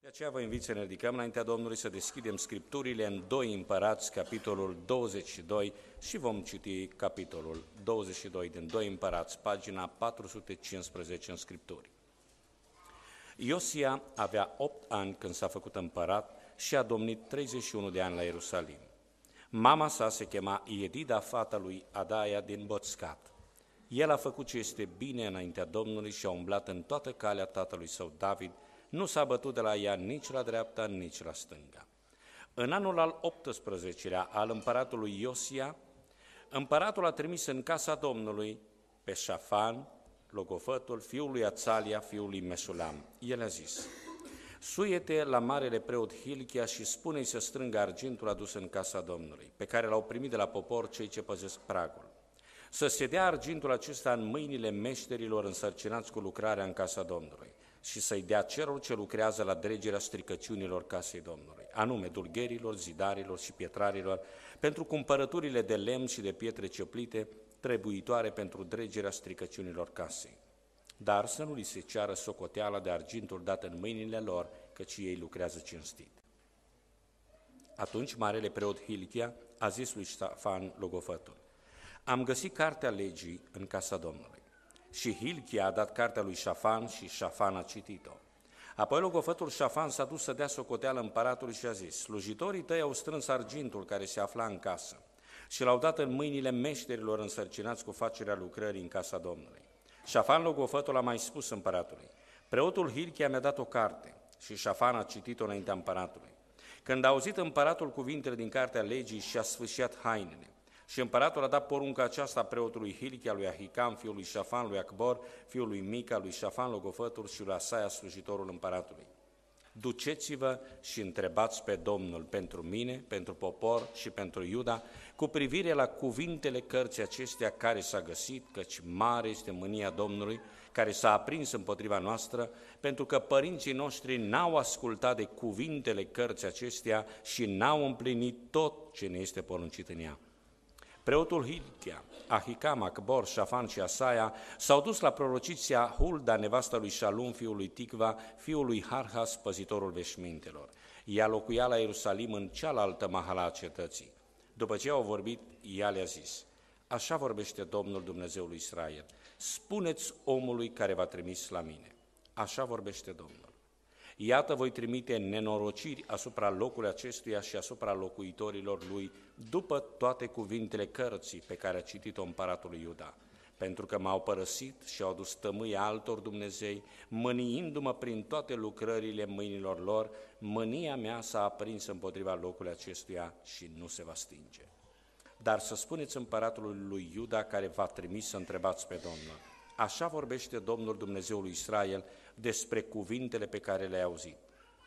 De aceea vă invit să ne ridicăm înaintea Domnului, să deschidem Scripturile în 2 Împărați, capitolul 22 și vom citi capitolul 22 din 2 Împărați, pagina 415 în Scripturi. Iosia avea 8 ani când s-a făcut împărat și a domnit 31 de ani la Ierusalim. Mama sa se chema Iedida, fata lui Adaia din Boțcat. El a făcut ce este bine înaintea Domnului și a umblat în toată calea tatălui său David, nu s-a bătut de la ea nici la dreapta, nici la stânga. În anul al 18-lea al împăratului Iosia, împăratul a trimis în casa Domnului pe Șafan, logofătul, fiul lui Ațalia, fiul lui Mesulam. El a zis: suie-te la marele preot Hilchia și spune-i să strângă argintul adus în casa Domnului, pe care l-au primit de la popor cei ce păzesc pragul. Să se dea argintul acesta în mâinile meșterilor însărcinați cu lucrarea în casa Domnului și să-i dea celor ce lucrează la dregerea stricăciunilor casei Domnului, anume dulgherilor, zidarilor și pietrarilor, pentru cumpărăturile de lemn și de pietre cioplite, trebuitoare pentru dregerea stricăciunilor casei. Dar să nu li se ceară socoteala de argintul dat în mâinile lor, căci ei lucrează cinstit. Atunci marele preot Hilchia a zis lui Șafan, logofătul: am găsit cartea legii în casa Domnului. Și Hilchia a dat cartea lui Șafan și Șafan a citit-o. Apoi logofătul Șafan s-a dus să dea socoteală împăratului și a zis: slujitorii tăi au strâns argintul care se afla în casă și l-au dat în mâinile meșterilor însărcinați cu facerea lucrării în casa Domnului. Șafan logofătul a mai spus împăratului: preotul Hilchia mi-a dat o carte și Șafan a citit-o înaintea împăratului. Când a auzit împăratul cuvintele din cartea legii, și-a sfâșiat hainele. Și împăratul a dat porunca aceasta preotului Hilchia, lui Ahicam, fiul lui Șafan, lui Acbor, fiul lui Mica, lui Șafan logofătul și lui Asaia, slujitorul împăratului: duceți-vă și întrebați pe Domnul pentru mine, pentru popor și pentru Iuda, cu privire la cuvintele cărții acestea care s-a găsit, căci mare este mânia Domnului, care s-a aprins împotriva noastră, pentru că părinții noștri n-au ascultat de cuvintele cărții acestea și n-au împlinit tot ce ne este poruncit în ea. Preotul Hilchia, Ahicam, Acbor, Șafan și Asaia s-au dus la prorociția Hulda, nevasta lui Șalum, fiul lui Ticva, fiul lui Harhas, păzitorul veșmintelor. Ea locuia la Ierusalim în cealaltă mahala a cetății. După ce au vorbit, ea le-a zis: așa vorbește Domnul Dumnezeul lui Israel, spuneți omului care v-a trimis la mine. Așa vorbește Domnul: iată, voi trimite nenorociri asupra locului acestuia și asupra locuitorilor lui, după toate cuvintele cărții pe care a citit-o împăratul lui Iuda, pentru că m-au părăsit și au dus tămâie altor dumnezei, mâniindu-mă prin toate lucrările mâinilor lor. Mânia mea s-a aprins împotriva locului acestuia și nu se va stinge. Dar să spuneți împăratului lui Iuda, care v-a trimis, să întrebați pe Domnul: așa vorbește Domnul Dumnezeul lui Israel despre cuvintele pe care le-ai auzit.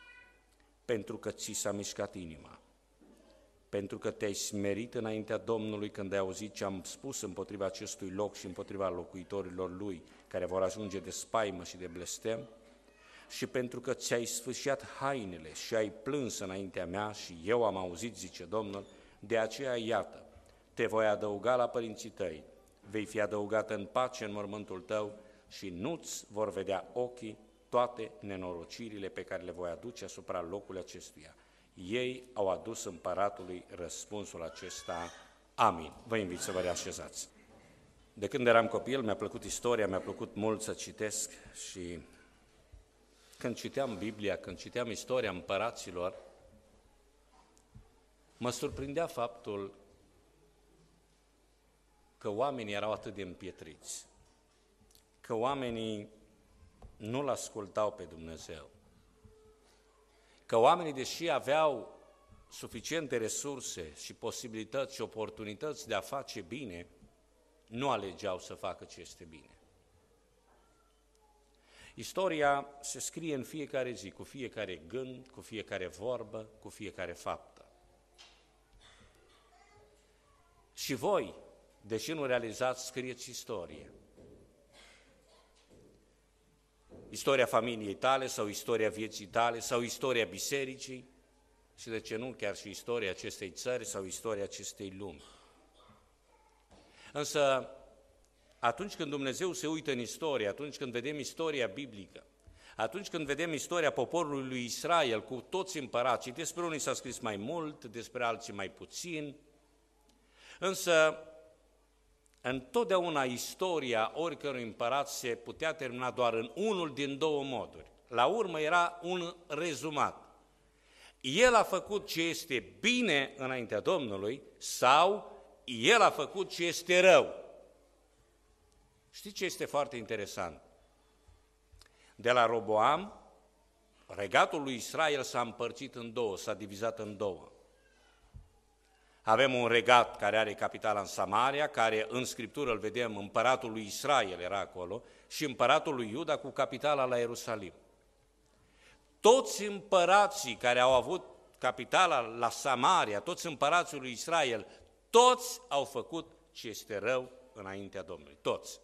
Pentru că ți s-a mișcat inima, pentru că te-ai smerit înaintea Domnului când ai auzit ce am spus împotriva acestui loc și împotriva locuitorilor lui, care vor ajunge de spaimă și de blestem, și pentru că ți-ai sfâșiat hainele și ai plâns înaintea mea și eu am auzit, zice Domnul, de aceea, iată, te voi adăuga la părinții tăi, vei fi adăugată în pace în mormântul tău și nu-ți vor vedea ochii toate nenorocirile pe care le voi aduce asupra locului acestuia. Ei au adus împăratului răspunsul acesta. Amin. Vă invit să vă reașezați. De când eram copil, mi-a plăcut istoria, mi-a plăcut mult să citesc și când citeam Biblia, când citeam istoria împăraților, mă surprindea faptul că oamenii erau atât de împietriți, că oamenii nu-L ascultau pe Dumnezeu, că oamenii, deși aveau suficiente resurse și posibilități și oportunități de a face bine, nu alegeau să facă ce este bine. Istoria se scrie în fiecare zi, cu fiecare gând, cu fiecare vorbă, cu fiecare faptă. Și voi, deși nu realizați, scrieți istorie. Istoria familiei tale sau istoria vieții tale sau istoria bisericii și, de ce nu, chiar și istoria acestei țări sau istoria acestei lumi. Însă, atunci când Dumnezeu se uită în istorie, atunci când vedem istoria biblică, Atunci când vedem istoria poporului lui Israel cu toți împărații, despre unii s-a scris mai mult, despre alții mai puțin, însă întotdeauna istoria oricărui împărat se putea termina doar în unul din două moduri. La urmă era un rezumat. El a făcut ce este bine înaintea Domnului sau el a făcut ce este rău. Știți ce este foarte interesant? De la Roboam, regatul lui Israel s-a împărțit în două, s-a divizat în două. Avem un regat care are capitala în Samaria, care în Scriptură îl vedem, împăratul lui Israel era acolo, și împăratul lui Iuda cu capitala la Ierusalim. Toți împărații care au avut capitala la Samaria, toți împărații lui Israel, toți au făcut ce este rău înaintea Domnului, toți.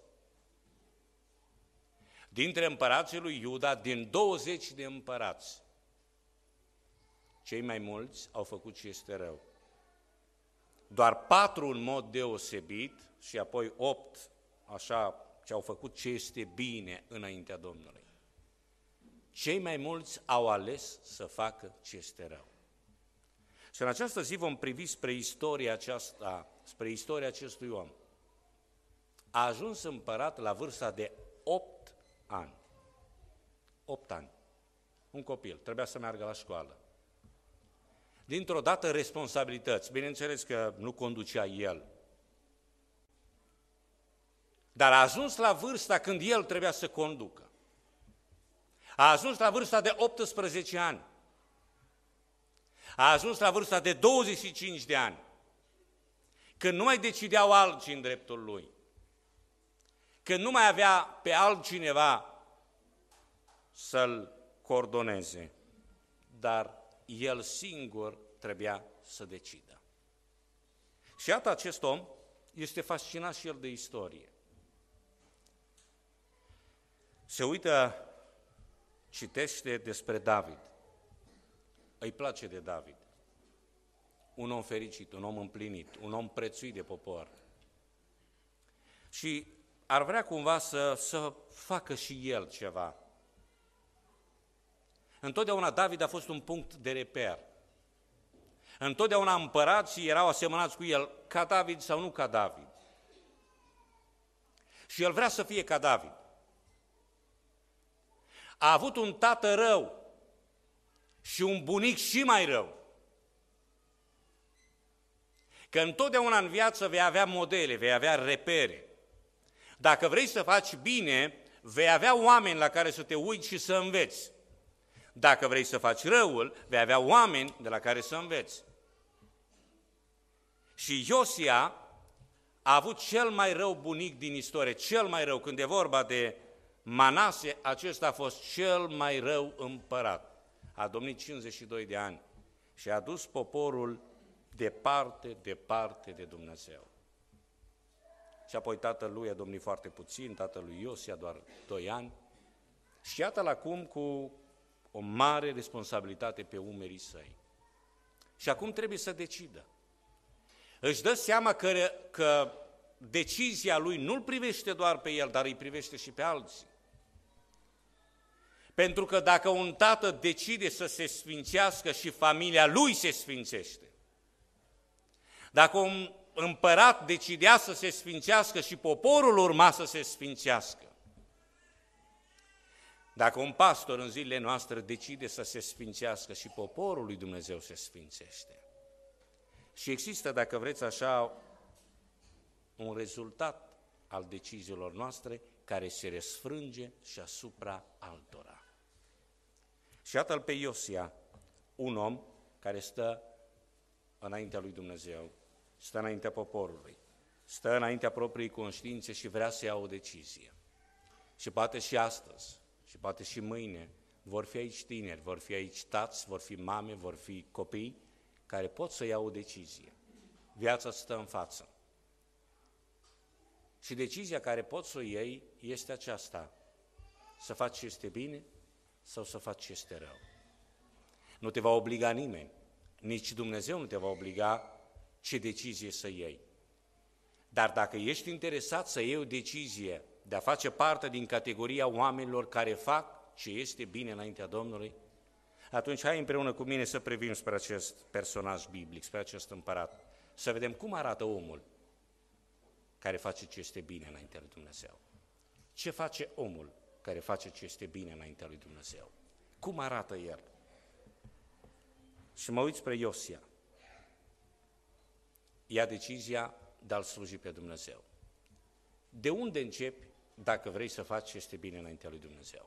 Dintre împărații lui Iuda, din 20 de împărați, cei mai mulți au făcut ce este rău. Doar 4 în mod deosebit și apoi 8, așa, ce au făcut ce este bine înaintea Domnului. Cei mai mulți au ales să facă ce este rău. Și în această zi vom privi spre istoria aceasta, spre istoria acestui om. A ajuns împărat la vârsta de 8 ani. 8 ani. Un copil, trebuia să meargă la școală. Dintr-o dată responsabilități, bineînțeles că nu conducea el, dar a ajuns la vârsta când el trebuia să conducă. A ajuns la vârsta de 18 ani. A ajuns la vârsta de 25 de ani, când nu mai decideau alții în dreptul lui, când nu mai avea pe altcineva să-l coordoneze, dar el singur trebuia să decidă. Și iată, acest om este fascinat și el de istorie. Se uită, citește despre David. Îi place de David. Un om fericit, un om împlinit, un om prețuit de popor. Și ar vrea cumva să facă și el ceva. Întotdeauna David a fost un punct de reper. Întotdeauna împărații erau asemănați cu el, ca David sau nu ca David. Și el vrea să fie ca David. A avut un tată rău și un bunic și mai rău. Că întotdeauna în viață vei avea modele, vei avea repere. Dacă vrei să faci bine, vei avea oameni la care să te uiți și să înveți. Dacă vrei să faci răul, vei avea oameni de la care să înveți. Și Iosia a avut cel mai rău bunic din istorie, cel mai rău. Când e vorba de Manase, acesta a fost cel mai rău împărat. A domnit 52 de ani și a dus poporul departe, departe de Dumnezeu. Și apoi tatălui a domnit foarte puțin, tatălui Iosia doar 2 ani. Și iată-l acum cu o mare responsabilitate pe umerii săi. Și acum trebuie să decidă. Își dă seama că decizia lui nu-l privește doar pe el, dar îi privește și pe alții. Pentru că dacă un tată decide să se sfințească și familia lui se sfințește, dacă un împărat decidea să se sfințească și poporul urma să se sfințească, dacă un pastor în zilele noastre decide să se sfințească și poporul lui Dumnezeu se sfințește. Și există, dacă vreți așa, un rezultat al deciziilor noastre care se răsfrânge și asupra altora. Și iată-l pe Iosia, un om care stă înaintea lui Dumnezeu, stă înaintea poporului, stă înaintea propriei conștiințe și vrea să ia o decizie. Și poate și astăzi, și poate și mâine, vor fi aici tineri, vor fi aici tați, vor fi mame, vor fi copii care pot să ia o decizie. Viața stă în față. Și decizia care poți să o iei este aceasta: să faci ce este bine sau să faci ce este rău. Nu te va obliga nimeni, nici Dumnezeu nu te va obliga ce decizie să iei. Dar dacă ești interesat să iei o decizie de a face parte din categoria oamenilor care fac ce este bine înaintea Domnului? Atunci hai împreună cu mine să privim spre acest personaj biblic, spre acest împărat, să vedem cum arată omul care face ce este bine înaintea lui Dumnezeu. Ce face omul care face ce este bine înaintea lui Dumnezeu? Cum arată el? Și mă uit spre Iosia. Ia decizia de a-L sluji pe Dumnezeu. De unde începi dacă vrei să faci ce este bine înaintea lui Dumnezeu?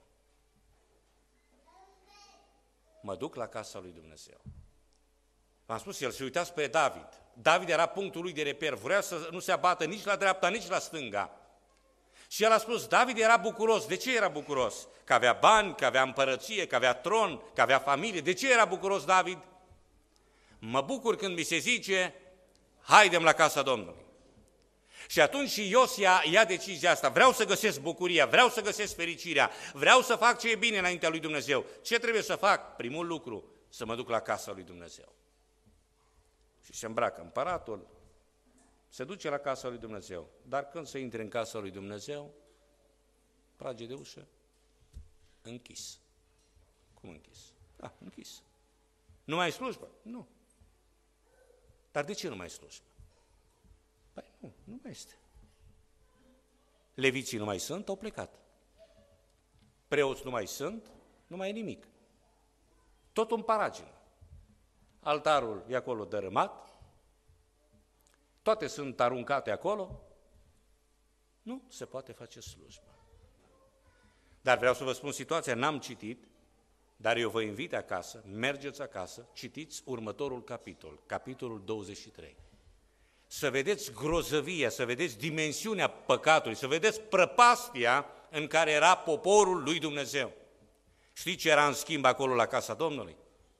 Mă duc la casa lui Dumnezeu. V-am spus, el se uita spre David. David era punctul lui de reper, vrea să nu se abată nici la dreapta, nici la stânga. Și el a spus, David era bucuros. De ce era bucuros? Că avea bani, că avea împărăție, că avea tron, că avea familie. De ce era bucuros David? Mă bucur când mi se zice, haidem la casa Domnului. Și atunci și Iosia ia decizia asta, vreau să găsesc bucuria, vreau să găsesc fericirea, vreau să fac ce e bine înaintea lui Dumnezeu. Ce trebuie să fac? Primul lucru, să mă duc la casa lui Dumnezeu. Și se îmbracă împăratul, se duce la casa lui Dumnezeu, dar când se intre în casa lui Dumnezeu, trage de ușă, închis. Cum închis? Da, închis. Nu mai e slujbă? Nu. Dar de ce nu mai e slujbă? Păi nu mai este. Leviții nu mai sunt, au plecat. Preoți nu mai sunt, nu mai e nimic. Tot în paragină. Altarul e acolo dărâmat, toate sunt aruncate acolo, nu se poate face slujbă. Dar vreau să vă spun situația, n-am citit, dar eu vă invit acasă, mergeți acasă, citiți următorul capitol, capitolul 23. Să vedeți grozăvia, să vedeți dimensiunea păcatului, să vedeți prăpastia în care era poporul lui Dumnezeu. Știți ce era în schimb acolo la casa Domnului?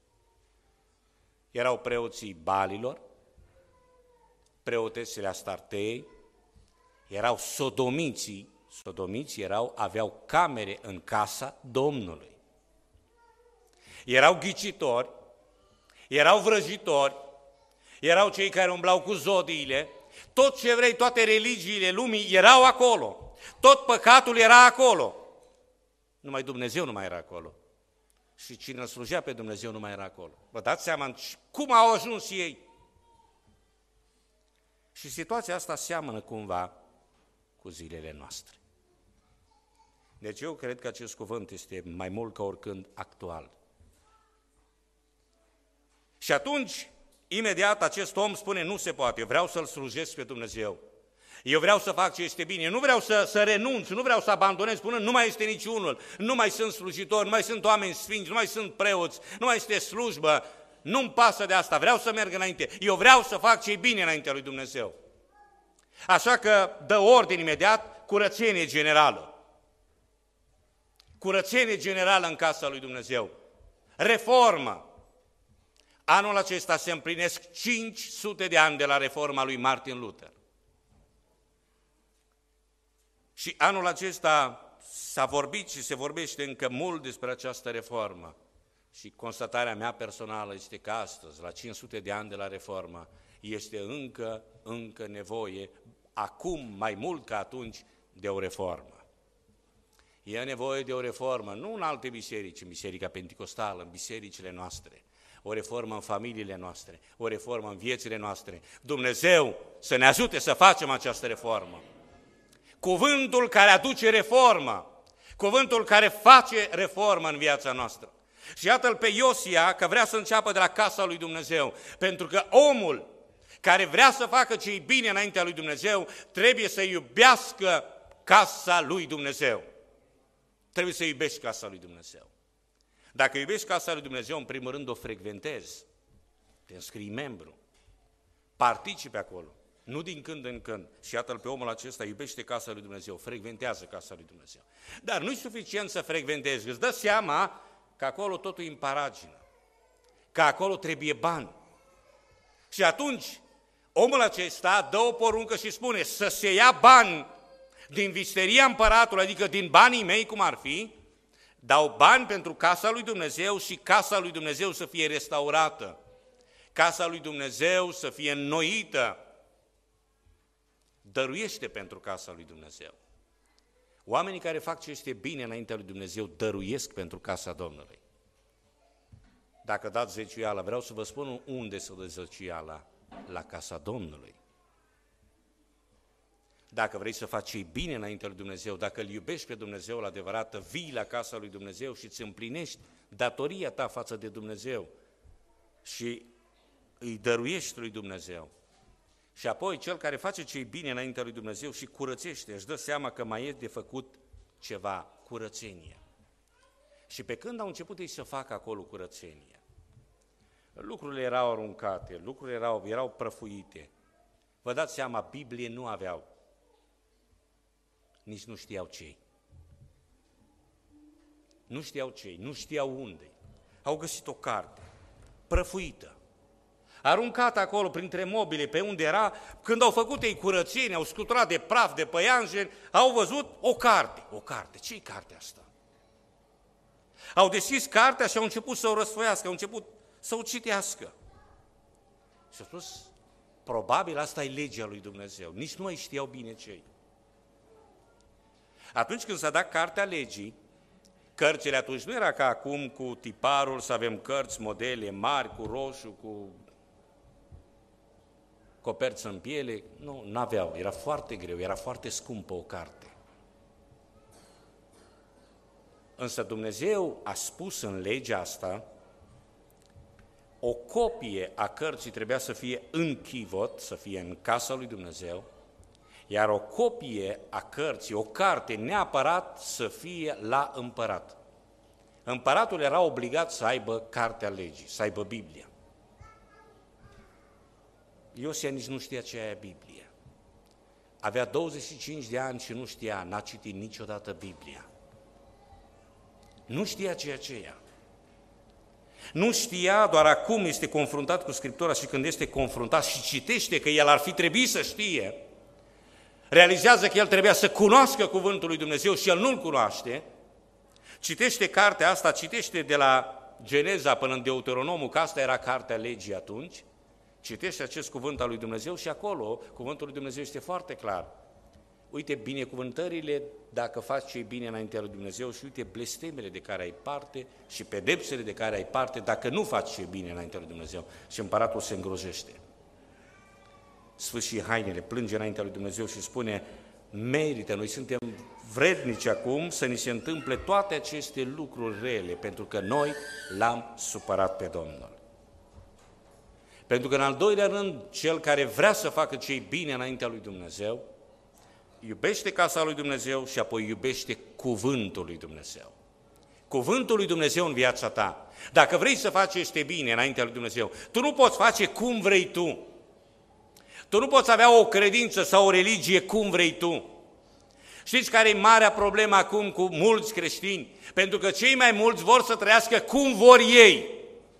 Erau preoții Balilor, preotesele Astartei, erau sodomiții aveau camere în casa Domnului. Erau ghicitori, erau vrăjitori, erau cei care umblau cu zodiile, tot ce vrei, toate religiile lumii erau acolo, tot păcatul era acolo. Numai Dumnezeu nu mai era acolo. Și cine îl slujea pe Dumnezeu nu mai era acolo. Vă dați seama cum au ajuns ei? Și situația asta seamănă cumva cu zilele noastre. Deci eu cred că acest cuvânt este mai mult ca oricând actual. Și atunci, imediat acest om spune, nu se poate, eu vreau să-L slujesc pe Dumnezeu. Eu vreau să fac ce este bine, eu nu vreau să renunț, nu vreau să abandonez, spunând, nu mai este niciunul, nu mai sunt slujitori, nu mai sunt oameni sfinți, nu mai sunt preoți, nu mai este slujbă, nu-mi pasă de asta, vreau să merg înainte, eu vreau să fac ce e bine înaintea lui Dumnezeu. Așa că dă ordine imediat, curățenie generală. Curățenie generală în casa lui Dumnezeu. Reformă. Anul acesta se împlinesc 500 de ani de la reforma lui Martin Luther. Și anul acesta s-a vorbit și se vorbește încă mult despre această reformă. Și constatarea mea personală este că astăzi, la 500 de ani de la reformă, este încă nevoie, acum mai mult ca atunci, de o reformă. E nevoie de o reformă, nu în alte biserici, în Biserica Penticostală, în bisericile noastre, o reformă în familiile noastre, o reformă în viețile noastre. Dumnezeu să ne ajute să facem această reformă. Cuvântul care aduce reformă, cuvântul care face reformă în viața noastră. Și iată-l pe Iosia că vrea să înceapă de la casa lui Dumnezeu, pentru că omul care vrea să facă ce-i bine înaintea lui Dumnezeu trebuie să iubească casa lui Dumnezeu. Trebuie să iubești casa lui Dumnezeu. Dacă iubești casa lui Dumnezeu, în primul rând o frecventezi, te înscrii membru, participi acolo, nu din când în când. Și iată-l pe omul acesta, iubește casa lui Dumnezeu, frecventează casa lui Dumnezeu. Dar nu-i suficient să frecventezi, îți dă seama că acolo totul e în paragină, că acolo trebuie bani. Și atunci omul acesta dă o poruncă și spune să se ia bani din visteria împăratului, adică din banii mei, cum ar fi, dau bani pentru casa lui Dumnezeu și casa lui Dumnezeu să fie restaurată, casa lui Dumnezeu să fie înnoită. Dăruiește pentru casa lui Dumnezeu. Oamenii care fac ce este bine înaintea lui Dumnezeu dăruiesc pentru casa Domnului. Dacă dați zeciuiala, vreau să vă spun unde să dați zeciuiala, la casa Domnului. Dacă vrei să faci ce bine înaintea lui Dumnezeu, dacă îl iubești pe Dumnezeu la adevărată, vii la casa lui Dumnezeu și îți împlinești datoria ta față de Dumnezeu și îi dăruiești lui Dumnezeu. Și apoi cel care face ce bine înaintea lui Dumnezeu și curățește, își dă seama că mai e de făcut ceva, curățenie. Și pe când au început ei să facă acolo curățenie, lucrurile erau aruncate, lucrurile erau prăfuite. Vă dați seama, Biblie nu aveau, nici nu știau ce-i. Nu știau ce-i, nu știau unde. Au găsit o carte prăfuită, aruncată acolo printre mobile, pe unde era. Când au făcut ei curățenie, au scuturat de praf, de păianjeni, au văzut o carte. O carte. Ce-i cartea asta? Au deschis cartea și au început să o răsfoiască, au început să o citească. Și au spus, probabil asta e legea lui Dumnezeu. Nici nu mai știau bine ce-i. Atunci când s-a dat cartea legii, cărțile atunci nu era ca acum cu tiparul, să avem cărți, modele mari, cu roșu, cu coperță în piele. Nu, n-aveau, era foarte greu, era foarte scumpă o carte. Însă Dumnezeu a spus în legea asta, o copie a cărții trebuia să fie în chivot, să fie în casa lui Dumnezeu, iar o copie a cărții, o carte neapărat să fie la împărat. Împăratul era obligat să aibă cartea legii, să aibă Biblia. Iosia nici nu știa ce e Biblia. Avea 25 de ani și nu știa, n-a citit niciodată Biblia. Nu știa ceea ce ea. Nu știa, doar acum este confruntat cu Scriptura și când este confruntat și citește că el ar fi trebuit să știe, realizează că el trebuia să cunoască cuvântul lui Dumnezeu și el nu-l cunoaște, citește cartea asta, citește de la Geneza până în Deuteronomul, că asta era cartea legii atunci, citește acest cuvânt al lui Dumnezeu și acolo cuvântul lui Dumnezeu este foarte clar. Uite binecuvântările dacă faci ce bine înaintea lui Dumnezeu și uite blestemele de care ai parte și pedepsele de care ai parte dacă nu faci ce bine înaintea lui Dumnezeu. Și împăratul se îngrozește. Sfâșie hainele, plânge înaintea lui Dumnezeu și spune, merită, noi suntem vrednici acum să ni se întâmple toate aceste lucruri rele, pentru că noi l-am supărat pe Domnul. Pentru că în al doilea rând, cel care vrea să facă ce bine înaintea lui Dumnezeu, iubește casa lui Dumnezeu și apoi iubește cuvântul lui Dumnezeu. Cuvântul lui Dumnezeu în viața ta. Dacă vrei să faci ce bine înaintea lui Dumnezeu, tu nu poți face cum vrei tu. Tu nu poți avea o credință sau o religie cum vrei tu. Știți care e marea problemă acum cu mulți creștini? Pentru că cei mai mulți vor să trăiască cum vor ei.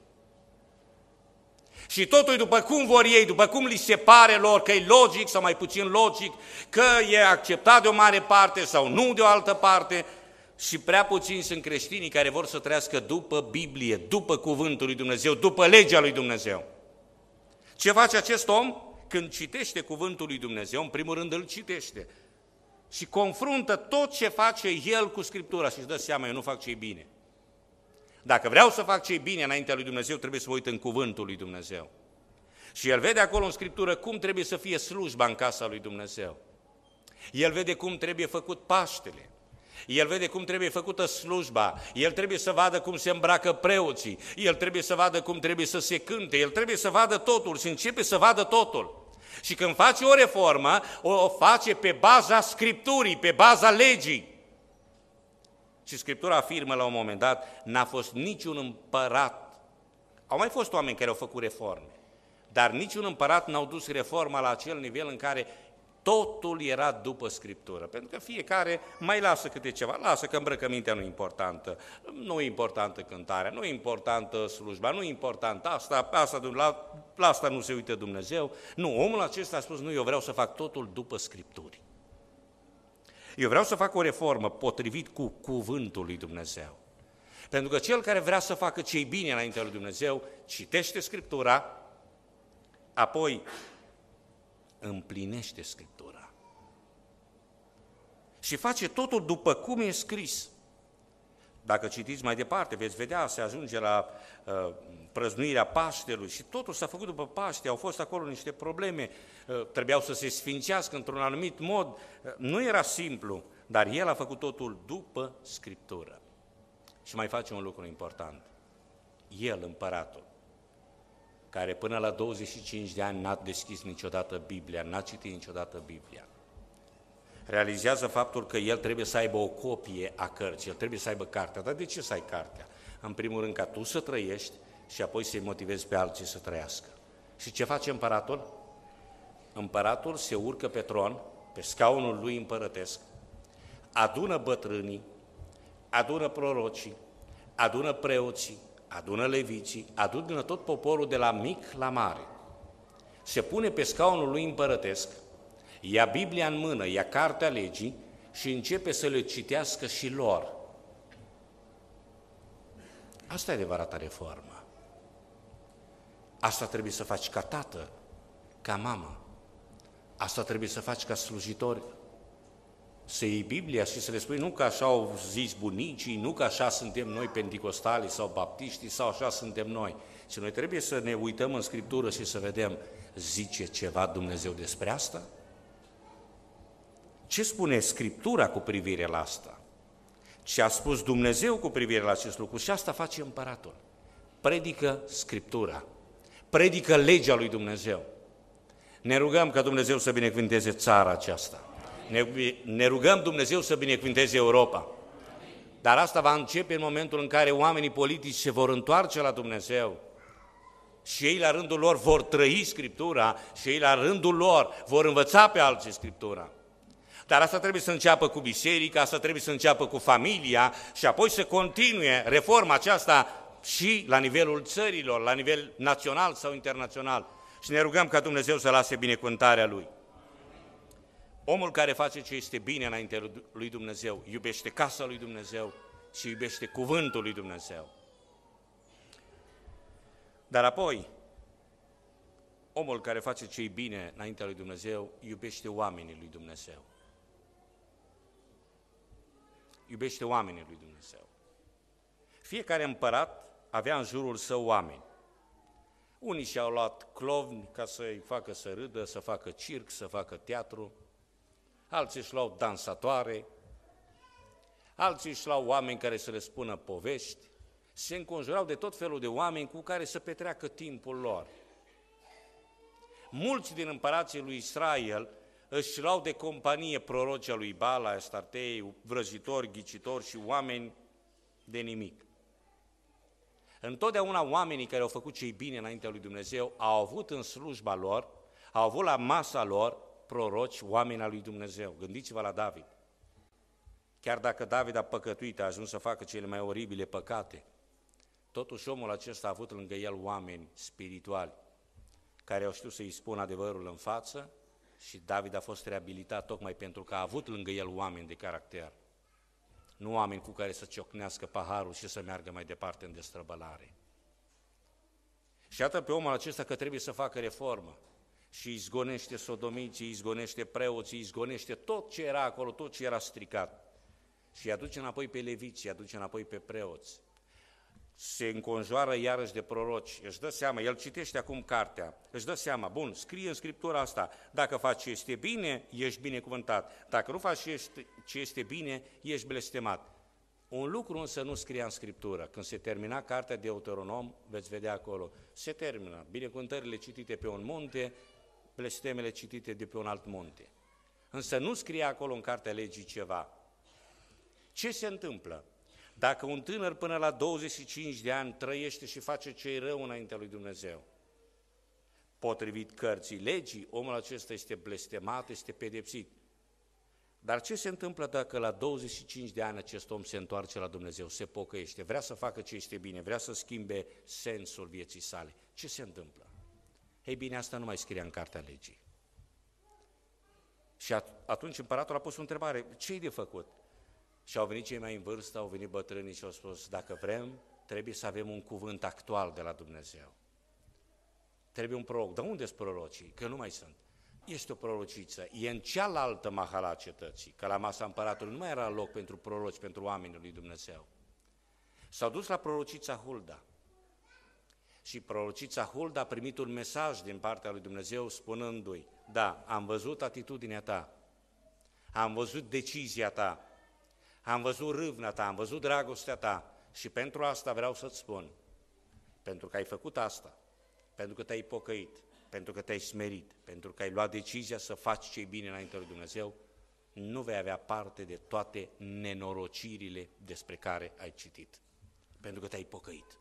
Și totul e după cum vor ei, după cum li se pare lor, că e logic sau mai puțin logic, că e acceptat de o mare parte sau nu de o altă parte. Și prea puțini sunt creștinii care vor să trăiască după Biblie, după cuvântul lui Dumnezeu, după legea lui Dumnezeu. Ce face acest om? Când citește cuvântul lui Dumnezeu, în primul rând îl citește și confruntă tot ce face el cu Scriptura și își dă seama, eu nu fac ce-i bine. Dacă vreau să fac ce-i bine înaintea lui Dumnezeu, trebuie să mă uit în cuvântul lui Dumnezeu. Și el vede acolo în Scriptură cum trebuie să fie slujba în casa lui Dumnezeu. El vede cum trebuie făcut Paștele. El vede cum trebuie făcută slujba, el trebuie să vadă cum se îmbracă preoții, el trebuie să vadă cum trebuie să se cânte, el trebuie să vadă totul și începe să vadă totul. Și când face o reformă, o face pe baza Scripturii, pe baza legii. Și Scriptura afirmă la un moment dat, n-a fost niciun împărat. Au mai fost oameni care au făcut reforme, dar niciun împărat n-au dus reforma la acel nivel în care totul era după Scriptură, pentru că fiecare mai lasă câte ceva, lasă că îmbrăcămintea nu e importantă, nu e importantă cântarea, nu e importantă slujba, nu e importantă la asta nu se uită Dumnezeu. Nu, omul acesta a spus, nu, eu vreau să fac totul după Scripturi. Eu vreau să fac o reformă potrivit cu cuvântul lui Dumnezeu. Pentru că cel care vrea să facă ce-i bine înaintea lui Dumnezeu, citește Scriptura, apoi împlinește Scriptura. și face totul după cum e scris. Dacă citiți mai departe, veți vedea, se ajunge la prăznuirea Paștelui și totul s-a făcut după Paște, au fost acolo niște probleme, trebuiau să se sfințească într-un anumit mod, nu era simplu, dar el a făcut totul după Scriptură. Și mai face un lucru important, el, împăratul, care până la 25 de ani n-a deschis niciodată Biblia, n-a citit niciodată Biblia, realizează faptul că el trebuie să aibă o copie a cărții, el trebuie să aibă cartea. Dar de ce să ai cartea? În primul rând ca tu să trăiești și apoi să-i motivezi pe alții să trăiască. Și ce face împăratul? Împăratul se urcă pe tron, pe scaunul lui împărătesc, adună bătrânii, adună prorocii, adună preoții, adună leviții, adună tot poporul de la mic la mare. Se pune pe scaunul lui împărătesc, ia Biblia în mână, ia cartea legii și începe să le citească și lor. Asta e adevărata reformă. Asta trebuie să faci ca tată, ca mamă. Asta trebuie să faci ca slujitor. Să iei Biblia și să le spui nu că așa au zis bunicii, nu că așa suntem noi penticostali sau baptiștii sau așa suntem noi. Și noi trebuie să ne uităm în Scriptură și să vedem, zice ceva Dumnezeu despre asta? Ce spune Scriptura cu privire la asta? Ce a spus Dumnezeu cu privire la acest lucru? Și asta face împăratul. Predică Scriptura, predică legea lui Dumnezeu. Ne rugăm ca Dumnezeu să binecuvânteze țara aceasta. Ne rugăm Dumnezeu să binecuvânteze Europa. Dar asta va începe în momentul în care oamenii politici se vor întoarce la Dumnezeu și ei la rândul lor vor trăi Scriptura și ei la rândul lor vor învăța pe alții Scriptura. Dar asta trebuie să înceapă cu biserica, asta trebuie să înceapă cu familia și apoi să continue reforma aceasta și la nivelul țărilor, la nivel național sau internațional. Și ne rugăm ca Dumnezeu să lase binecuvântarea Lui. Omul care face ce este bine înaintea lui Dumnezeu, iubește casa lui Dumnezeu și iubește cuvântul lui Dumnezeu. Dar apoi, omul care face ce e bine înaintea lui Dumnezeu, iubește oamenii lui Dumnezeu. Iubește oamenii lui Dumnezeu. Fiecare împărat avea în jurul său oameni. Unii și-au luat clovni ca să-i facă să râdă, să facă circ, să facă teatru, alții își luau dansatoare, alții își luau oameni care să le spună povești, se înconjurau de tot felul de oameni cu care să petreacă timpul lor. Mulți din împărații lui Israel își luau de companie prorocii lui Bala, Astartei, vrăjitori, ghicitori și oameni de nimic. Întotdeauna oamenii care au făcut ce-i bine înaintea lui Dumnezeu au avut în slujba lor, au avut la masa lor proroci, oameni al lui Dumnezeu. Gândiți-vă la David. Chiar dacă David a păcătuit, a ajuns să facă cele mai oribile păcate, totuși omul acesta a avut lângă el oameni spirituali care au știut să-i spună adevărul în față și David a fost reabilitat tocmai pentru că a avut lângă el oameni de caracter, nu oameni cu care să ciocnească paharul și să meargă mai departe în destrăbălare. Și iată pe omul acesta că trebuie să facă reformă și izgonește sodomiții, izgonește preoții, izgonește tot ce era acolo, tot ce era stricat și îi aduce înapoi pe leviți, îi aduce înapoi pe preoți. Se înconjoară iarăși de proroci, își dă seama, el citește acum cartea, își dă seama, bun, scrie în Scriptura asta, dacă faci ce este bine, ești binecuvântat, dacă nu faci ce este bine, ești blestemat. Un lucru însă nu scria în Scriptură, când se termina cartea de Deuteronom, veți vedea acolo, se termină, binecuvântările citite pe un munte, blestemele citite de pe un alt munte. Însă nu scria acolo în cartea legii ceva. Ce se întâmplă? Dacă un tânăr până la 25 de ani trăiește și face ce-i rău înaintea lui Dumnezeu, potrivit cărții legii, omul acesta este blestemat, este pedepsit. Dar ce se întâmplă dacă la 25 de ani acest om se întoarce la Dumnezeu, se pocăiește, vrea să facă ce este bine, vrea să schimbe sensul vieții sale? Ce se întâmplă? Ei bine, asta nu mai scria în cartea legii. Și atunci împăratul a pus o întrebare, ce-i de făcut? Și au venit cei mai în vârstă, au venit bătrânii și au spus, dacă vrem, trebuie să avem un cuvânt actual de la Dumnezeu. Trebuie un proroc. Dar unde sunt prorocii? Că nu mai sunt. este o prorociță, e în cealaltă mahala cetății, că la masa împăratului nu mai era loc pentru proroci, pentru oamenii lui Dumnezeu. S-au dus la prorocița Hulda și prorocița Hulda a primit un mesaj din partea lui Dumnezeu spunându-i: da, am văzut atitudinea ta, am văzut decizia ta, am văzut râvna ta, am văzut dragostea ta și pentru asta vreau să-ți spun, pentru că ai făcut asta, pentru că te-ai pocăit, pentru că te-ai smerit, pentru că ai luat decizia să faci ce-i bine înaintea lui Dumnezeu, nu vei avea parte de toate nenorocirile despre care ai citit, pentru că te-ai pocăit.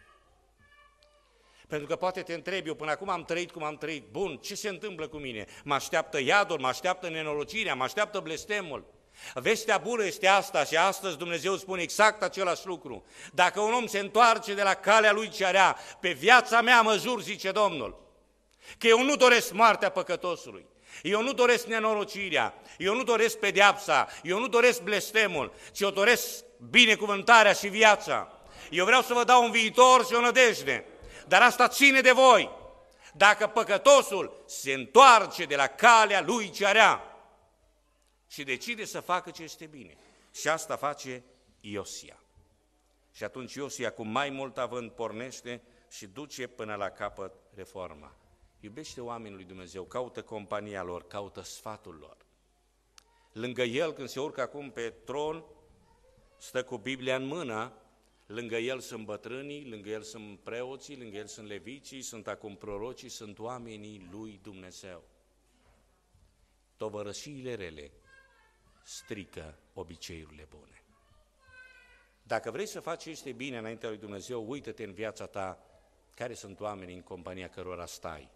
Pentru că poate te întrebi, eu până acum am trăit cum am trăit, bun, ce se întâmplă cu mine? Mă așteaptă iadul, mă așteaptă nenorocirea, mă așteaptă blestemul. Vestea bună este asta și astăzi Dumnezeu spune exact același lucru. Dacă un om se întoarce de la calea lui cea rea, pe viața mea mă jur, zice Domnul, că eu nu doresc moartea păcătosului, eu nu doresc nenorocirea, eu nu doresc pedeapsa, eu nu doresc blestemul, ci eu doresc binecuvântarea și viața. Eu vreau să vă dau un viitor și o nădejde, dar asta ține de voi. Dacă păcătosul se întoarce de la calea lui cea rea și decide să facă ce este bine. Și asta face Iosia. Și atunci Iosia, cu mai mult avânt, pornește și duce până la capăt reforma. Iubește oamenii lui Dumnezeu, caută compania lor, caută sfatul lor. Lângă el, când se urcă acum pe tron, stă cu Biblia în mână, lângă el sunt bătrânii, lângă el sunt preoții, lângă el sunt leviții, sunt acum prorocii, sunt oamenii lui Dumnezeu. Tovărășiile rele strică obiceiurile bune. Dacă vrei să faci ce este bine înaintea lui Dumnezeu, uită-te în viața ta care sunt oamenii în compania cărora stai.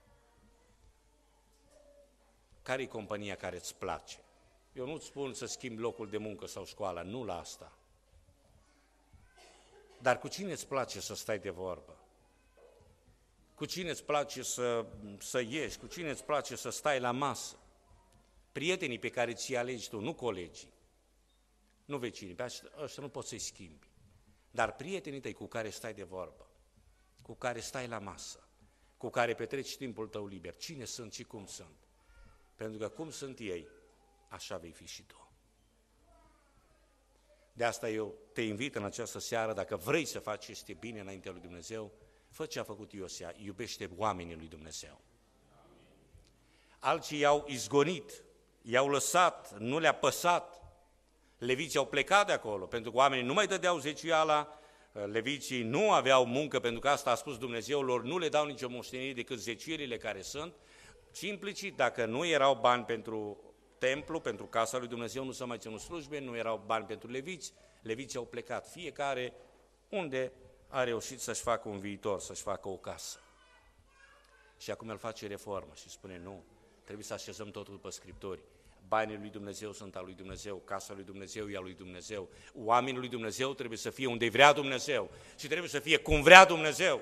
Care e compania care îți place? Eu nu-ți spun să schimbi locul de muncă sau școala, nu la asta. Dar cu cine îți place să stai de vorbă? Cu cine îți place să ieși? Cu cine îți place să stai la masă? Prietenii pe care ți-i alegi tu, nu colegii, nu vecinii, pe ăștia nu poți să-i schimbi. Dar prietenii tăi cu care stai de vorbă, cu care stai la masă, cu care petreci timpul tău liber, cine sunt și cum sunt? Pentru că cum sunt ei, așa vei fi și tu. De asta eu te invit în această seară, dacă vrei să faci ce este bine înaintea lui Dumnezeu, fă ce a făcut Iosia, iubește oamenii lui Dumnezeu. Alții i-au izgonit, i-au lăsat, nu le-a păsat, leviții au plecat de acolo, pentru că oamenii nu mai dădeau zeciuiala, leviții nu aveau muncă, pentru că asta a spus Dumnezeu lor, nu le dau nicio moștenire decât zeciuielile care sunt, și implicit, dacă nu erau bani pentru templu, pentru casa lui Dumnezeu, nu s-a mai ținut slujbe, nu erau bani pentru leviți, leviții au plecat, fiecare unde a reușit să-și facă un viitor, să-și facă o casă. Și acum el face reformă și spune, nu, trebuie să așezăm totul după Scripturi. Banii lui Dumnezeu sunt al lui Dumnezeu, casa lui Dumnezeu e a lui Dumnezeu, oamenii lui Dumnezeu trebuie să fie unde vrea Dumnezeu și trebuie să fie cum vrea Dumnezeu.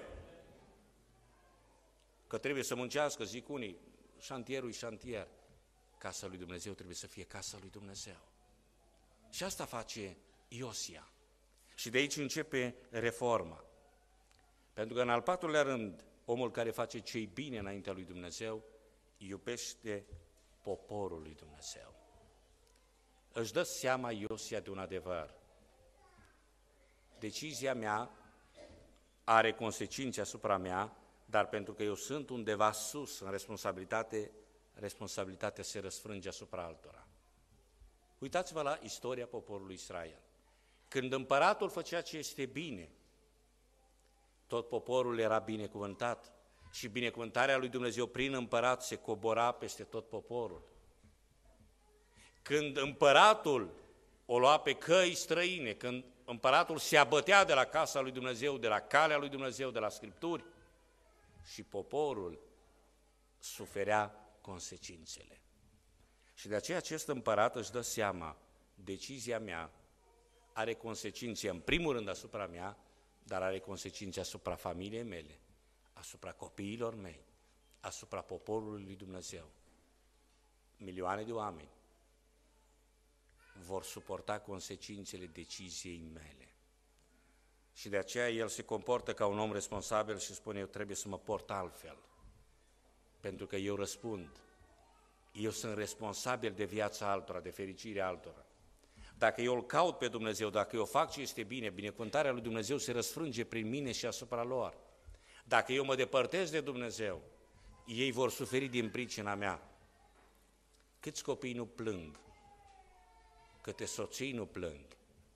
Că trebuie să muncească, zic unii, șantierul e șantier. Casa lui Dumnezeu trebuie să fie casa lui Dumnezeu. Și asta face Iosia. Și de aici începe reforma. Pentru că în al patrulea rând, omul care face ce-i bine înaintea lui Dumnezeu, iubește poporul lui Dumnezeu. Își dă seama Iosia de un adevăr. Decizia mea are consecințe asupra mea, dar pentru că eu sunt undeva sus în responsabilitate, responsabilitatea se răsfrânge asupra altora. Uitați-vă la istoria poporului Israel. Când împăratul făcea ce este bine, tot poporul era binecuvântat și binecuvântarea lui Dumnezeu prin împărat se cobora peste tot poporul. Când împăratul o lua pe căi străine, când împăratul se abătea de la casa lui Dumnezeu, de la calea lui Dumnezeu, de la Scripturi, și poporul suferea consecințele. Și de aceea acest împărat își dă seama, decizia mea are consecințe în primul rând asupra mea, dar are consecințe asupra familiei mele, asupra copiilor mei, asupra poporului lui Dumnezeu. Milioane de oameni vor suporta consecințele deciziei mele. Și de aceea el se comportă ca un om responsabil și spune, eu trebuie să mă port altfel, pentru că eu răspund Eu sunt responsabil de viața altora, de fericirea altora. Dacă eu îl caut pe Dumnezeu, dacă eu fac ce este bine, binecuvântarea lui Dumnezeu se răsfrânge prin mine și asupra lor. Dacă eu mă depărtez de Dumnezeu, ei vor suferi din pricina mea. Câți copii nu plâng? Câte soții nu plâng?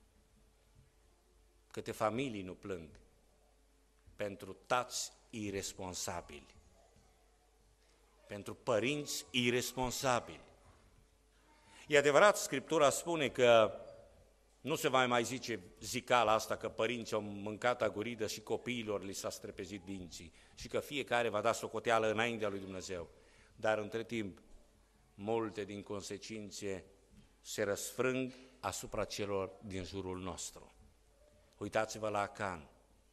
Câte familii nu plâng? Pentru tați iresponsabili, pentru părinți iresponsabili. E adevărat, Scriptura spune că nu se va mai zice zicala asta că părinții au mâncat aguridă și copiilor li s-a strepezit dinții și că fiecare va da socoteală înaintea lui Dumnezeu. Dar între timp, multe din consecințe se răsfrâng asupra celor din jurul nostru. Uitați-vă la Acan.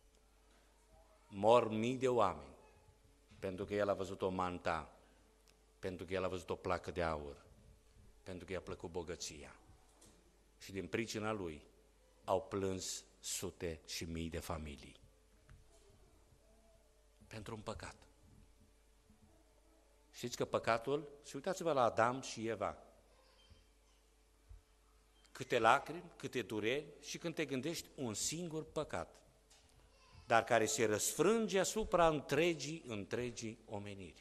Mor mii de oameni pentru că el a văzut o manta, pentru că el a văzut o placă de aur, pentru că i-a plăcut bogăția. Și din pricina lui au plâns sute și mii de familii. Pentru un păcat. Știți că păcatul, și uitați-vă la Adam și Eva, câte lacrimi, câte dureri și când te gândești un singur păcat, dar care se răsfrânge asupra întregii omeniri.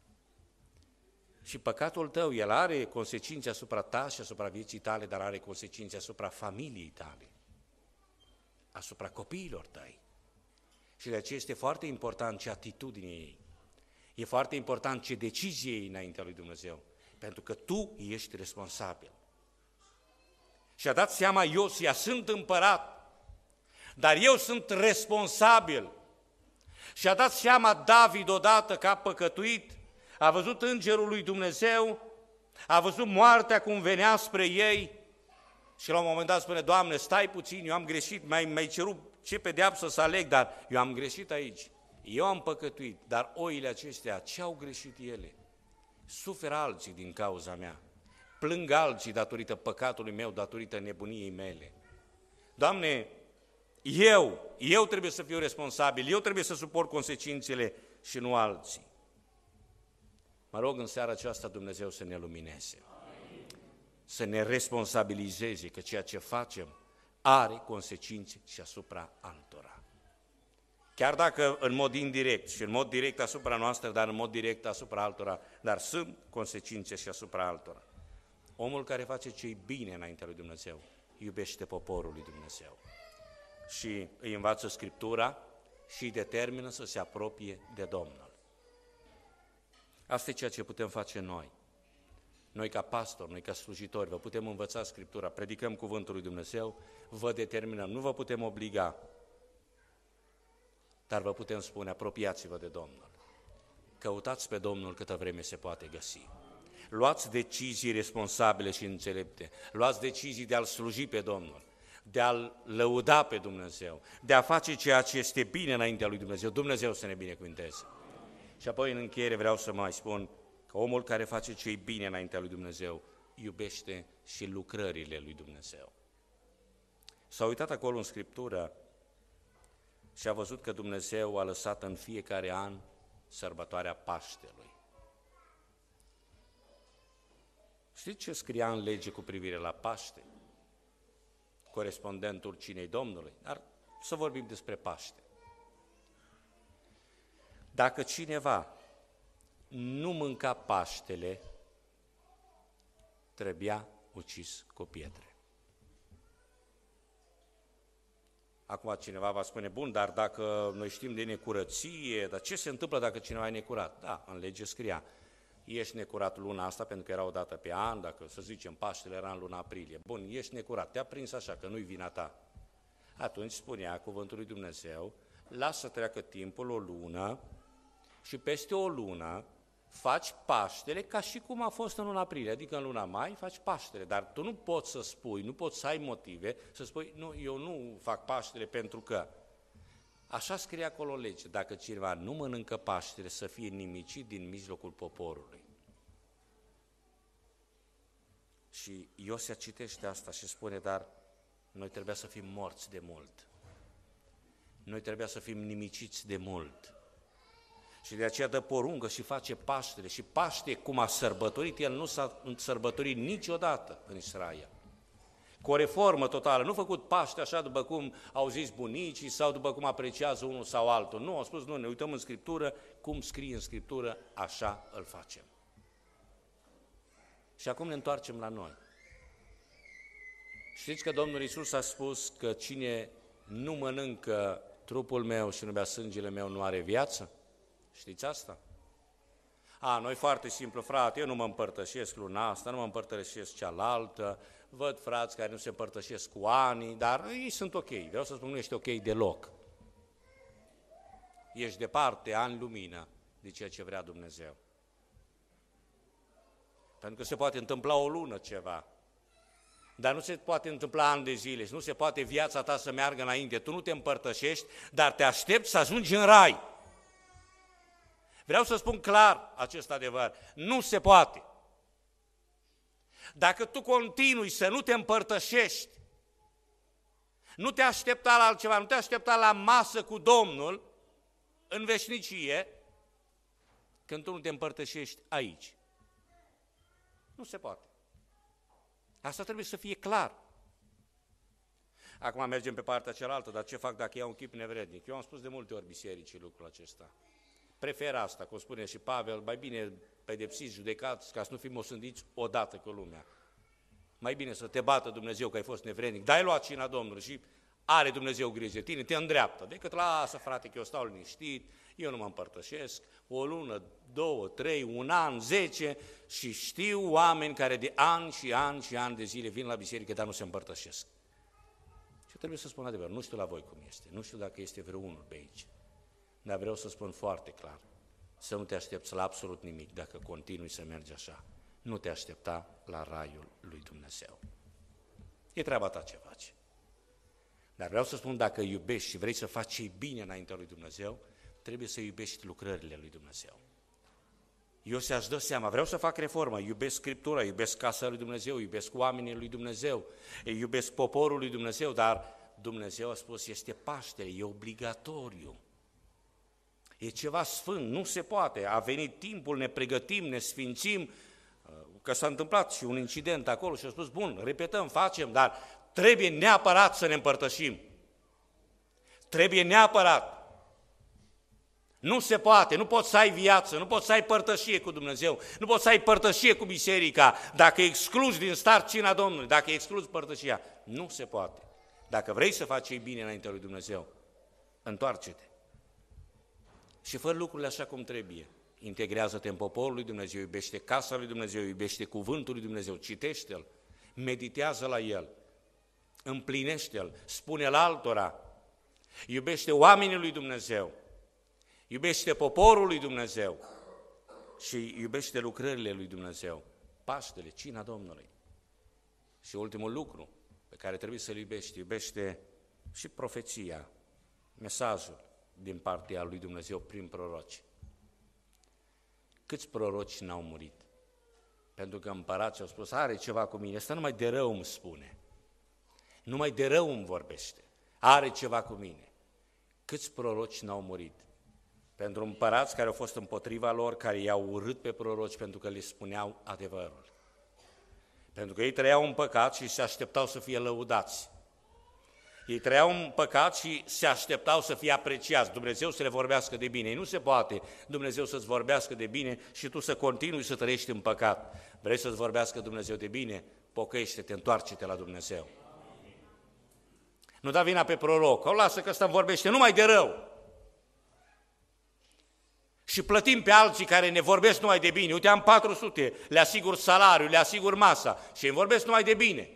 Și păcatul tău, el are consecințe asupra ta și asupra vieții tale, dar are consecințe asupra familiei tale, asupra copiilor tăi. Și de aceea este foarte important ce atitudine ei. E foarte important ce decizie ei înaintea lui Dumnezeu, pentru că tu ești responsabil. Și-a dat seama Iosia, sunt împărat, dar eu sunt responsabil. Și-a dat seama David odată că a păcătuit, a văzut îngerul lui Dumnezeu, a văzut moartea cum venea spre ei și la un moment dat spune, Doamne, stai puțin, eu am greșit, mi-ai cerut ce pedeapsă să aleg, dar eu am greșit aici, eu am păcătuit, dar oile acestea, ce au greșit ele? Suferă alții din cauza mea, plâng alții datorită păcatului meu, datorită nebuniei mele. Doamne, eu trebuie să fiu responsabil, eu trebuie să suport consecințele și nu alții. Mă rog în seara aceasta Dumnezeu să ne lumineze, să ne responsabilizeze că ceea ce facem are consecințe și asupra altora. Chiar dacă în mod indirect și în mod direct asupra noastră, dar în mod direct asupra altora, dar sunt consecințe și asupra altora. Omul care face ce-i bine înaintea lui Dumnezeu, iubește poporul lui Dumnezeu și îi învață Scriptura și îi determină să se apropie de Domnul. Asta e ceea ce putem face noi. Noi ca pastori, noi ca slujitori, vă putem învăța Scriptura, predicăm cuvântul lui Dumnezeu, vă determinăm, nu vă putem obliga, dar vă putem spune, apropiați-vă de Domnul. Căutați pe Domnul câtă vreme se poate găsi. Luați decizii responsabile și înțelepte, luați decizii de a-L sluji pe Domnul, de a-L lăuda pe Dumnezeu, de a face ceea ce este bine înaintea lui Dumnezeu. Dumnezeu să ne binecuvânteze. Și apoi în încheiere vreau să mai spun că omul care face ce-i bine înaintea lui Dumnezeu iubește și lucrările lui Dumnezeu. S-a uitat acolo în Scriptură și a văzut că Dumnezeu a lăsat în fiecare an sărbătoarea Paștelui. Știți ce scria în lege cu privire la Paște? Corespondentul cinei Domnului, dar să vorbim despre Paște. Dacă cineva nu mânca Paștele, trebuia ucis cu pietre. Acum cineva va spune, bun, dar dacă noi știm de necurăție, dar ce se întâmplă dacă cineva e necurat? Da, în lege scria, ești necurat luna asta pentru că era o dată pe an, dacă să zicem Paștele era în luna aprilie. Bun, ești necurat, te-a prins așa că nu-i vina ta. Atunci spunea cuvântul lui Dumnezeu, lasă să treacă timpul, o lună, și peste o lună faci Paștele ca și cum a fost în luna aprilie, adică în luna mai faci Paștele, dar tu nu poți să spui, nu poți să ai motive să spui, nu, eu nu fac Paștele pentru că. Așa scrie acolo lege, dacă cineva nu mănâncă Paștele să fie nimicit din mijlocul poporului. Și Iosia citește asta și spune, dar noi trebuia să fim morți de mult, noi trebuia să fim nimiciți de mult. Și de aceea dă poruncă și face Paștele. Și Paște, cum a sărbătorit el, nu s-a sărbătorit niciodată în Israel. Cu o reformă totală, nu făcut Paște așa după cum au zis bunicii sau după cum apreciază unul sau altul. Nu, au spus, nu, ne uităm în Scriptură, cum scrie în Scriptură, așa îl facem. Și acum ne întoarcem la noi. Știți că Domnul Iisus a spus că cine nu mănâncă trupul meu și nu bea sângele meu nu are viață? Știți asta? Noi foarte simplu, frate, eu nu mă împărtășesc luna asta, nu mă împărtășesc cealaltă, văd frați care nu se împărtășesc cu ani, dar ei sunt ok. Vreau să spun, nu ești ok deloc. Ești departe, ani lumină, de ceea ce vrea Dumnezeu. Pentru că se poate întâmpla o lună ceva, dar nu se poate întâmpla ani de zile și nu se poate viața ta să meargă înainte. Tu nu te împărtășești, dar te aștepți să ajungi în rai. Vreau să spun clar acest adevăr. Nu se poate. Dacă tu continui să nu te împărtășești, nu te aștepta la altceva, nu te aștepta la masă cu Domnul în veșnicie, când tu nu te împărtășești aici. Nu se poate. Asta trebuie să fie clar. Acum mergem pe partea cealaltă, dar ce fac dacă iau un chip nevrednic? Eu am spus de multe ori bisericii lucrul acesta. Prefer asta, cum spune și Pavel, mai bine pedepsiți, judecați, ca să nu fim osândiți odată cu lumea. Mai bine să te bată Dumnezeu că ai fost nevrednic, dar ai luat cina Domnului și are Dumnezeu grijă de tine, te îndreaptă, decât lasă frate că eu stau liniștit, eu nu mă împărtășesc, o lună, 2, 3, un an, 10 și știu oameni care de ani și ani și ani de zile vin la biserică, dar nu se împărtășesc. Și trebuie să spun adevăr, nu știu la voi cum este, nu știu dacă este vreunul pe aici, dar vreau să spun foarte clar, să nu te aștepți la absolut nimic dacă continui să mergi așa. Nu te aștepta la raiul lui Dumnezeu. E treaba ta ce faci. Dar vreau să spun, dacă iubești și vrei să faci ce bine înaintea lui Dumnezeu, trebuie să iubești lucrările lui Dumnezeu. Eu să-și dă seama, vreau să fac reformă, iubesc Scriptura, iubesc casa lui Dumnezeu, iubesc oamenii lui Dumnezeu, iubesc poporul lui Dumnezeu, dar Dumnezeu a spus, este Paștele, e obligatoriu. E ceva sfânt, nu se poate, a venit timpul, ne pregătim, ne sfințim, că s-a întâmplat și un incident acolo și a spus, bun, repetăm, facem, dar trebuie neapărat să ne împărtășim. Trebuie neapărat. Nu se poate, nu poți să ai viață, nu poți să ai părtășie cu Dumnezeu, nu poți să ai părtășie cu biserica, dacă excluzi din start cina Domnului, dacă excluzi părtășia. Nu se poate. Dacă vrei să faci ce bine înaintea lui Dumnezeu, întoarce-te. Și fă lucrurile așa cum trebuie. Integrează-te în poporul lui Dumnezeu, iubește casa lui Dumnezeu, iubește cuvântul lui Dumnezeu, citește-l, meditează la el, împlinește-l, spune-l altora, iubește oamenii lui Dumnezeu, iubește poporul lui Dumnezeu și iubește lucrările lui Dumnezeu, Paștele, cina Domnului. Și ultimul lucru pe care trebuie să-l iubești, iubește și profeția, mesajul din partea lui Dumnezeu prin proroci. Câți proroci n-au murit? Pentru că împărații au spus, are ceva cu mine, ăsta numai de rău îmi spune, numai de rău îmi vorbește, are ceva cu mine. Câți proroci n-au murit? Pentru împărați care au fost împotriva lor, care i-au urât pe proroci pentru că le spuneau adevărul. Pentru că ei trăiau în păcat și se așteptau să fie lăudați. Ei trăiau în păcat și se așteptau să fie apreciați, Dumnezeu să le vorbească de bine. Ei nu se poate Dumnezeu să-ți vorbească de bine și tu să continui să trăiești în păcat. Vrei să-ți vorbească Dumnezeu de bine? Pocăiește-te, întoarce-te la Dumnezeu. Nu da vina pe proroc, o lasă că ăsta îmi vorbește numai de rău. Și plătim pe alții care ne vorbesc numai de bine. Uite, am 400, le asigur salariul, le asigur masa și îmi vorbesc numai de bine.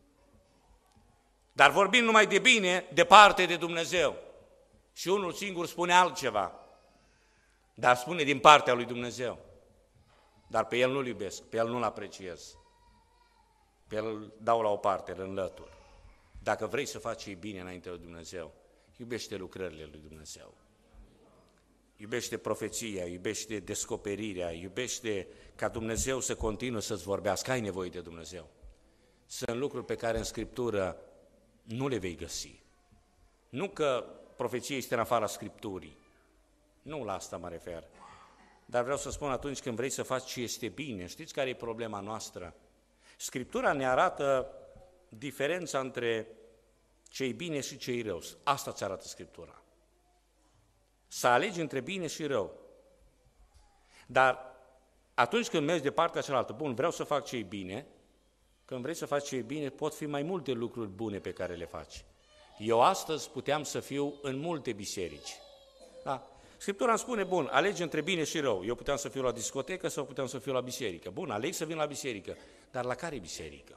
Dar vorbim numai de bine departe de Dumnezeu. Și unul singur spune altceva, dar spune din partea lui Dumnezeu. Dar pe el nu-l iubesc, pe el nu-l apreciez. Pe el îl dau la o parte, îl înlătur. Dacă vrei să faci bine înaintea lui Dumnezeu, iubește lucrările lui Dumnezeu. Iubește profeția, iubește descoperirea, iubește ca Dumnezeu să continue să-ți vorbească. Ai nevoie de Dumnezeu. Sunt lucruri pe care în Scriptură nu le vei găsi. Nu că profeția este în afara Scripturii, Nu la asta mă refer. Dar vreau să spun atunci când vrei să faci ce este bine, știți care e problema noastră? Scriptura ne arată diferența între ce-i bine și ce-i rău. Asta ți arată Scriptura. Să alegi între bine și rău. Dar atunci când mergi de partea cealaltă, bun, vreau să fac ce-i bine, când vrei să faci ce-i bine, pot fi mai multe lucruri bune pe care le faci. Eu astăzi puteam să fiu în multe biserici. Da? Scriptura îmi spune, bun, alegi între bine și rău. Eu puteam să fiu la discotecă sau puteam să fiu la biserică. Bun, aleg să vin la biserică, dar la care biserică?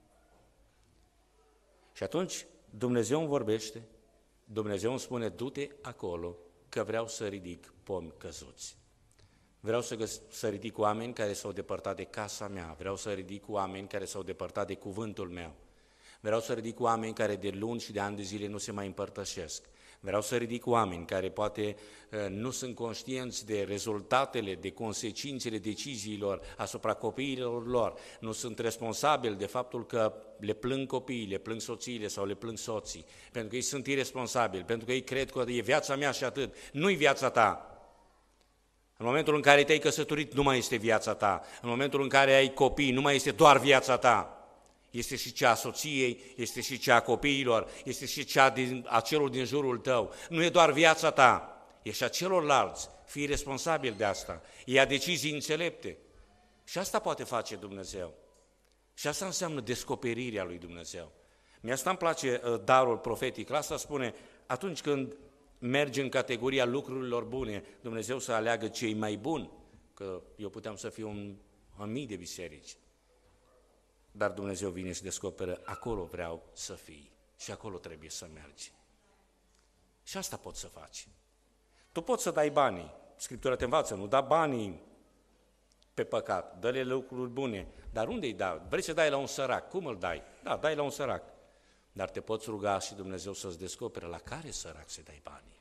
Și atunci Dumnezeu îmi vorbește, Dumnezeu îmi spune, du-te acolo, că vreau să ridic pomi căzuți. Vreau să ridic oameni care s-au depărtat de casa mea, vreau să ridic oameni care s-au depărtat de cuvântul meu, vreau să ridic oameni care de luni și de ani de zile nu se mai împărtășesc, vreau să ridic oameni care poate nu sunt conștienți de rezultatele, de consecințele deciziilor asupra copiilor lor, nu sunt responsabili de faptul că le plâng copiii, le plâng soțiile sau le plâng soții, pentru că ei sunt irresponsabili, pentru că ei cred că e viața mea și atât, nu-i viața ta. În momentul în care te-ai căsătorit, nu mai este viața ta. În momentul în care ai copii, nu mai este doar viața ta. Este și cea a soției, este și cea a copiilor, este și cea a celor din jurul tău. Nu e doar viața ta, e și a celorlalți. Fii responsabil de asta. Ia decizii înțelepte. Și asta poate face Dumnezeu. Și asta înseamnă descoperirea lui Dumnezeu. Mi-asta îmi place darul profetic. La asta spune, atunci când merge în categoria lucrurilor bune, Dumnezeu să aleagă cei mai buni, că eu puteam să fiu în mii de biserici, dar Dumnezeu vine și descoperă, acolo vreau să fii și acolo trebuie să mergi. Și asta poți să faci. Tu poți să dai banii, Scriptura te învață, nu da banii pe păcat, dă-le lucruri bune, dar unde îi dai? Vrei să dai la un sărac, cum îl dai? Da, dai la un sărac. Dar te poți ruga și Dumnezeu să-ți descopere la care sărac să dai banii.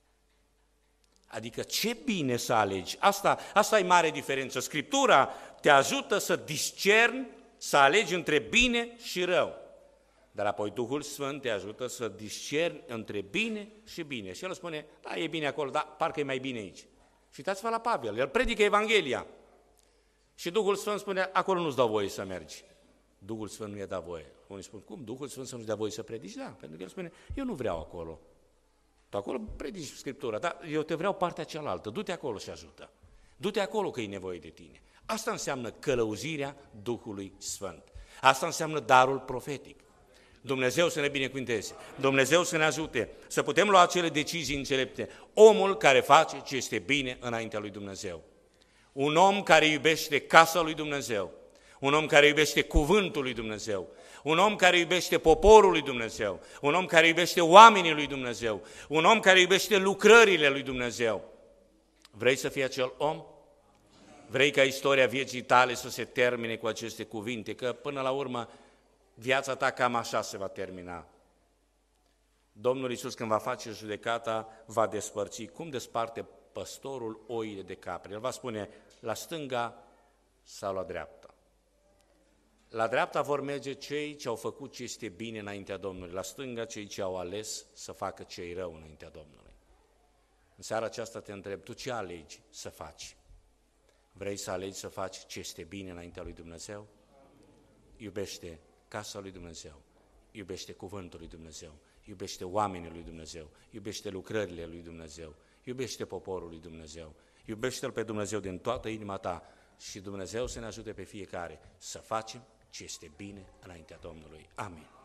Adică ce bine să alegi. Asta e mare diferență. Scriptura te ajută să discerni, să alegi între bine și rău. Dar apoi Duhul Sfânt te ajută să discerni între bine și bine. Și El spune, da, e bine acolo, dar parcă e mai bine aici. Și uitați-vă la Pavel, el predică Evanghelia. Și Duhul Sfânt spune, acolo nu-ți dau voie să mergi. Duhul Sfânt nu i-a dat voie. Unii spun, cum? Duhul Sfânt să nu-ți dea voie să predici? Da, pentru că El spune, eu nu vreau acolo. Tu acolo predici Scriptura, dar eu te vreau partea cealaltă. Du-te acolo și ajută. Du-te acolo că e nevoie de tine. Asta înseamnă călăuzirea Duhului Sfânt. Asta înseamnă darul profetic. Dumnezeu să ne binecuvânteze, Dumnezeu să ne ajute să putem lua acele decizii înțelepte. Omul care face ce este bine înaintea lui Dumnezeu. Un om care iubește casa lui Dumnezeu. Un om care iubește cuvântul lui Dumnezeu. Un om care iubește poporul lui Dumnezeu. Un om care iubește oamenii lui Dumnezeu. Un om care iubește lucrările lui Dumnezeu. Vrei să fii acel om? Vrei ca istoria vieții tale să se termine cu aceste cuvinte? Că până la urmă viața ta cam așa se va termina. Domnul Iisus când va face judecata va despărți. Cum desparte păstorul oile de capre? El va spune la stânga sau la dreapta. La dreapta vor merge cei ce au făcut ce este bine înaintea Domnului, la stânga cei ce au ales să facă ce e rău înaintea Domnului. În seara aceasta te întreb, tu ce alegi să faci? Vrei să alegi să faci ce este bine înaintea lui Dumnezeu? Iubește casa lui Dumnezeu, iubește cuvântul lui Dumnezeu, iubește oamenii lui Dumnezeu, iubește lucrările lui Dumnezeu, iubește poporul lui Dumnezeu, iubește-L pe Dumnezeu din toată inima ta și Dumnezeu să ne ajute pe fiecare să facem ce este bine înaintea Domnului. Amin.